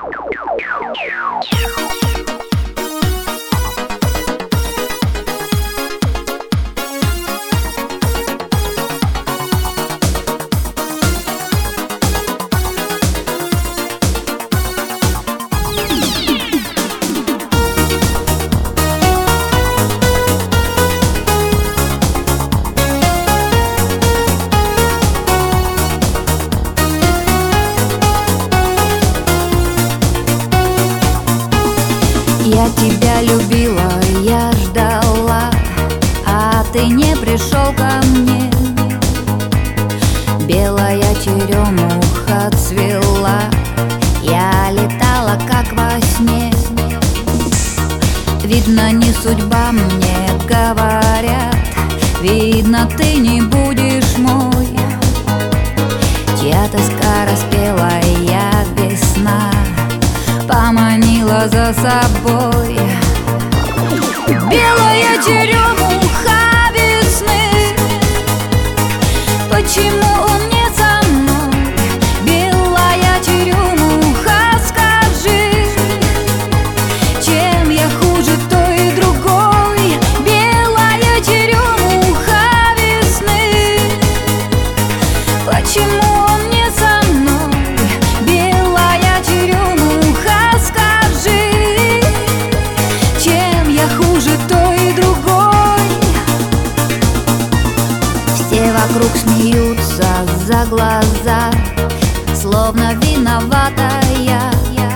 Я тебя любила, я ждала, а ты не пришел ко мне. Белая черемуха цвела, я летала как во сне. Видно, не судьба, мне говорят, видно, ты не будешь мой. Чья тоска распела, я весна поманила за собой. Белая черемуха весны, почему он не со мной? Белая черемуха, скажи, чем я хуже той и другой? Белая черемуха весны, почему он не со мной? Белая черемуха, скажи, чем я хуже той и другой? Все вокруг смеются за глаза, словно виноватая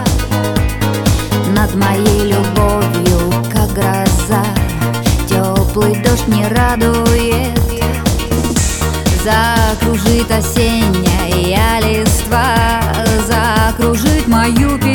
над моей любовью, как гроза. Теплый дождь не радует, закружит осенняя листва, закружит мою песню.